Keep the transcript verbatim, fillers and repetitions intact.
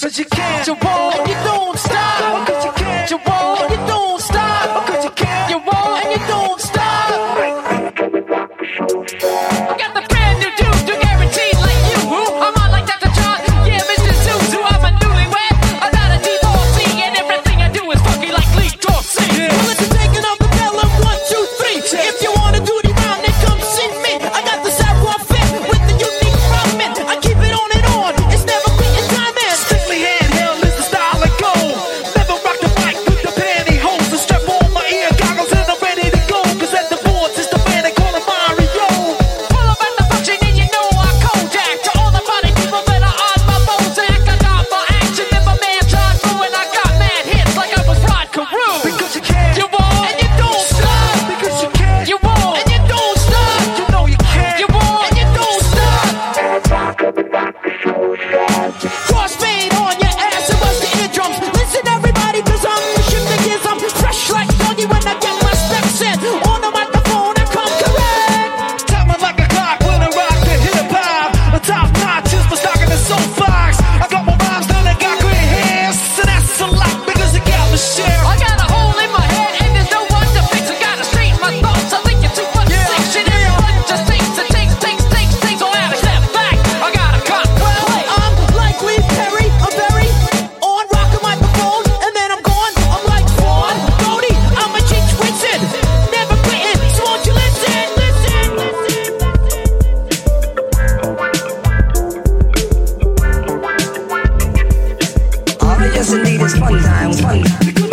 Cause you can't, you won't, and you don't stop. Cause you can't, you won't, and you don't stop. Cause you can't, you won't, and you don't stop. I got the brand new dude, do guaranteed like you. I'm on like Doctor John, yeah, Mister Zuzu. I'm a newlywed, I'm not a divorcee, and everything I do is funky like Lee Dorsey. Yeah. Well, it's a taking of the bell of one, two, three. If you wanna do the round, then come see me. I got the savoir fit with the unique rhyming. I keep it on and on, it's never quitting timing. Strictly handheld is the style I go. Never rock the mic with the pantyhose. I strap on my ear goggles and I'm ready to go. Cause at the boards, it's the man they call him Mario. Pull up at the function and you know I Kodak. To all the body people that are on my Bozak. I got my action in my man John Drew. And I got mad hits like I was Rod Carew. Because you can't, you won't, and you don't stop. Because you can't, you won't, and you don't stop. You know you can't, you won't, and you don't stop. Crossfade on your ass and bust the eardrums. Listen everybody, cause I'm the shifting gears. I'm fresh like doggy when I get my steps in. On the microphone I come correct. Timing like a clock when I rock the hip hop. A top notch is for stocking the soul fox. I got my rhymes done and got great hands. So that's a lot because I got the share. I got a hole in my head and there's no one to fix. I gotta straighten my thoughts. I think you're too much yeah, section. Yeah. Everyone just takes and takes, takes, takes, takes. So I had to step back. I gotta cut. Well, I'm like Lee Perry. I'm very on rock a microphone and then I'm gone. I'm like Vaughn Cody. I'm a Cheech Winston. Never quitting. So won't you listen? Listen, listen. All I just need is fun time, fun time.